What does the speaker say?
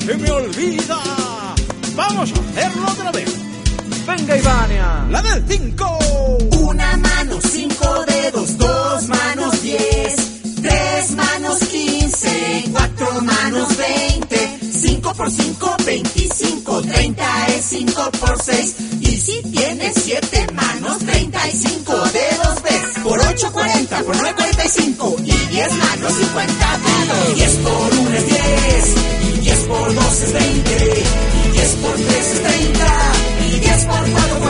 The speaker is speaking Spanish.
se me olvida. Vamos a hacerlo otra vez. Venga, Ivania. La del 5. Una mano, 5 dedos, 2 manos, 10, 3 manos, 15, 4 manos, 20, 5 por 5, 25, 30 es 5 por 6. Y si tienes 7 manos, 35 dedos ves. Por 8, 40, por 9, 45. Y 10 manos, 50 dedos. 10 por 1 es 10. Y 10 por 2 es 20. Y 10 por 3 es 30. Y 10 por 4,